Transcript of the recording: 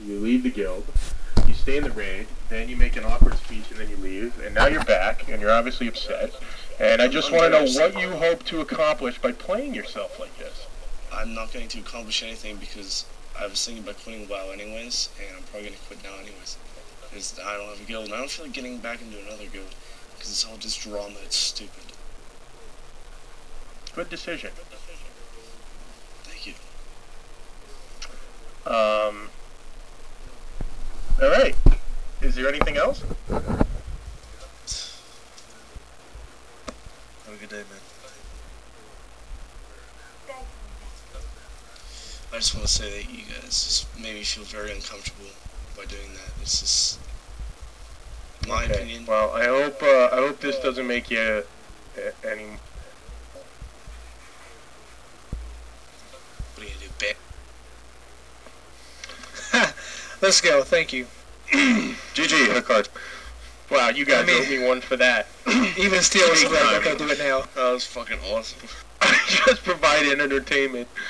you leave the guild, you stay in the raid, then you make an awkward speech and then you leave, and now you're back, and you're obviously upset. And I just want to know what you hope to accomplish by playing yourself like this. I'm not going to accomplish anything because I was thinking about quitting WoW anyways, and I'm probably going to quit now anyways. Because I don't have a guild, and I don't feel like getting back into another guild, because it's all just drama, it's stupid. Good decision. Thank you. Alright. Is there anything else? Have a good day, man. I just want to say that you guys just made me feel very uncomfortable by doing that. It's just my opinion. Well, I hope this doesn't make you any. What are you gonna do, bet? Let's go. Thank you. GG, Hookard. Wow, you guys owe me one for that. Even Steel was like, okay, do it now. That was fucking awesome. I just provided entertainment.